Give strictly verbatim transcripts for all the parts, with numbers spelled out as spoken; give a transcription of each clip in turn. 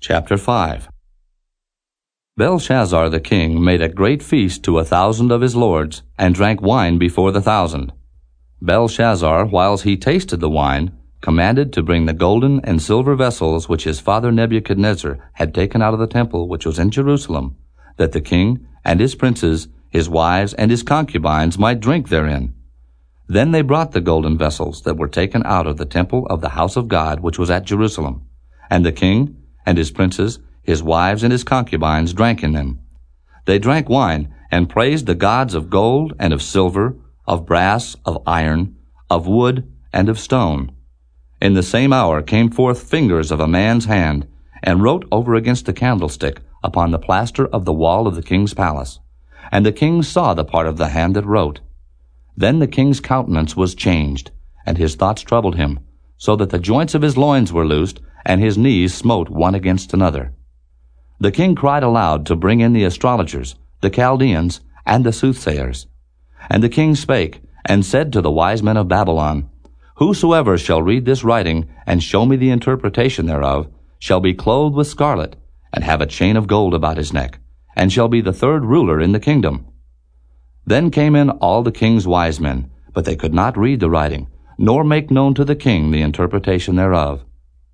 Chapter five. Belshazzar the king made a great feast to a thousand of his lords, and drank wine before the thousand. Belshazzar, whiles he tasted the wine, commanded to bring the golden and silver vessels which his father Nebuchadnezzar had taken out of the temple which was in Jerusalem, that the king and his princes, his wives, and his concubines might drink therein. Then they brought the golden vessels that were taken out of the temple of the house of God which was at Jerusalem, and the king and his princes, his wives, and his concubines drank in them. They drank wine, and praised the gods of gold, and of silver, of brass, of iron, of wood, and of stone. In the same hour came forth fingers of a man's hand, and wrote over against the candlestick upon the plaster of the wall of the king's palace. And the king saw the part of the hand that wrote. Then the king's countenance was changed, and his thoughts troubled him, so that the joints of his loins were loosed, and his knees smote one against another. The king cried aloud to bring in the astrologers, the Chaldeans, and the soothsayers. And the king spake, and said to the wise men of Babylon, Whosoever shall read this writing, and show me the interpretation thereof, shall be clothed with scarlet, and have a chain of gold about his neck, and shall be the third ruler in the kingdom. Then came in all the king's wise men, but they could not read the writing, nor make known to the king the interpretation thereof.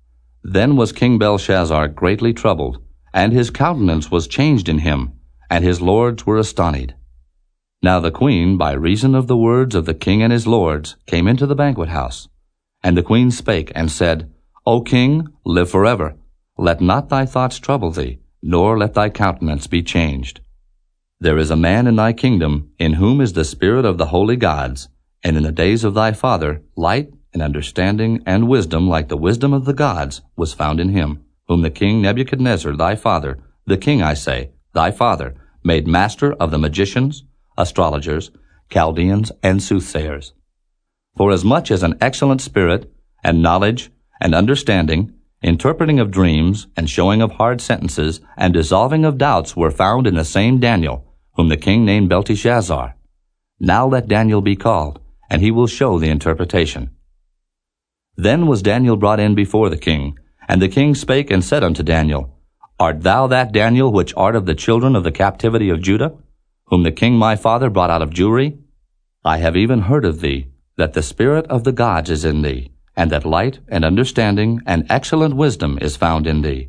Then was King Belshazzar greatly troubled, and his countenance was changed in him, and his lords were astonied. Now the queen, by reason of the words of the king and his lords, came into the banquet house. And the queen spake, and said, O king, live forever. Let not thy thoughts trouble thee, nor let thy countenance be changed. There is a man in thy kingdom, in whom is the spirit of the holy gods, and in the days of thy father light and understanding and wisdom like the wisdom of the gods was found in him, whom the king Nebuchadnezzar thy father, the king, I say, thy father, made master of the magicians, astrologers, Chaldeans, and soothsayers. For as much as an excellent spirit, and knowledge, and understanding, interpreting of dreams, and showing of hard sentences, and dissolving of doubts were found in the same Daniel, whom the king named Belteshazzar. Now let Daniel be called, and he will show the interpretation. Then was Daniel brought in before the king, and the king spake and said unto Daniel, Art thou that Daniel which art of the children of the captivity of Judah, whom the king my father brought out of Jewry? I have even heard of thee, that the spirit of the gods is in thee, and that light and understanding and excellent wisdom is found in thee.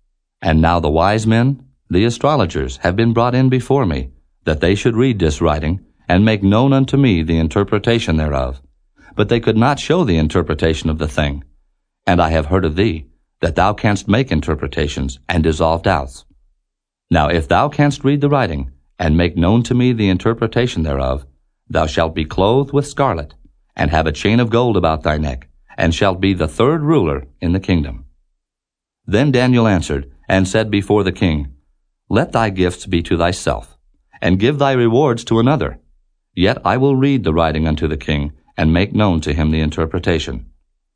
And now the wise men, the astrologers, have been brought in before me, that they should read this writing, and make known unto me the interpretation thereof. But they could not show the interpretation of the thing. And I have heard of thee, that thou canst make interpretations, and dissolve doubts. Now if thou canst read the writing, and make known to me the interpretation thereof, thou shalt be clothed with scarlet, and have a chain of gold about thy neck, and shalt be the third ruler in the kingdom. Then Daniel answered, and said before the king, Let thy gifts be to thyself, and give thy rewards to another. Yet I will read the writing unto the king, and make known to him the interpretation.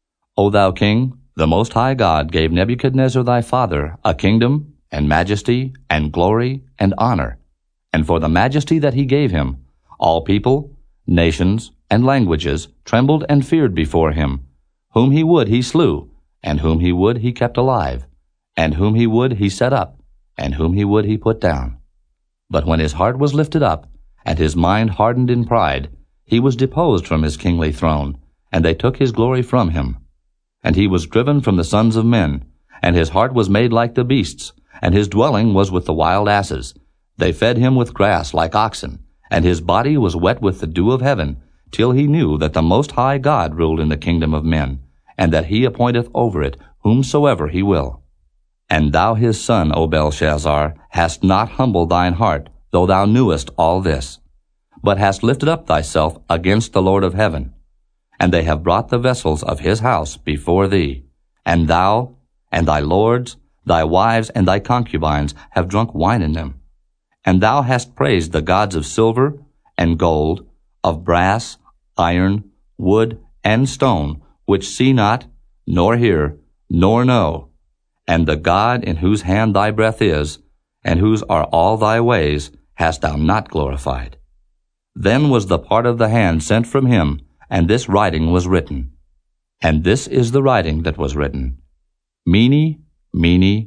O thou king, the Most High God gave Nebuchadnezzar thy father a kingdom, and majesty, and glory, and honor. And for the majesty that he gave him, all people, nations, and languages trembled and feared before him. Whom he would he slew, and whom he would he kept alive, and whom he would he set up, and whom he would he put down. But when his heart was lifted up, and his mind hardened in pride, he was deposed from his kingly throne, and they took his glory from him. And he was driven from the sons of men, and his heart was made like the beasts, and his dwelling was with the wild asses. They fed him with grass like oxen, and his body was wet with the dew of heaven, till he knew that the Most High God ruled in the kingdom of men, and that he appointeth over it whomsoever he will. And thou his son, O Belshazzar, hast not humbled thine heart, though thou knewest all this, but hast lifted up thyself against the Lord of heaven. And they have brought the vessels of his house before thee, and thou, and thy lords, thy wives, and thy concubines have drunk wine in them. And thou hast praised the gods of silver and gold, of brass, iron, wood, and stone, which see not, nor hear, nor know, and the God in whose hand thy breath is, and whose are all thy ways, hast thou not glorified. Then was the part of the hand sent from him, and this writing was written. And this is the writing that was written. Mene, Mene,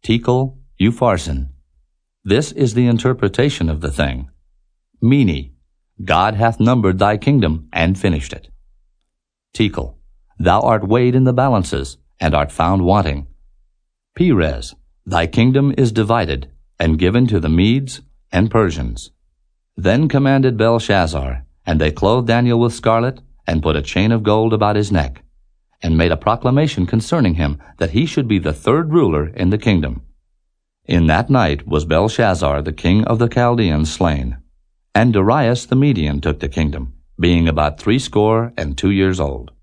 Tekel Upharsin. This is the interpretation of the thing. Mene, God hath numbered thy kingdom and finished it. Tekel, thou art weighed in the balances, and art found wanting. Peres, thy kingdom is divided, and given to the Medes and Persians. Then commanded Belshazzar, and they clothed Daniel with scarlet, and put a chain of gold about his neck, and made a proclamation concerning him, that he should be the third ruler in the kingdom. In that night was Belshazzar the king of the Chaldeans slain, and Darius the Median took the kingdom, being about threescore and two years old.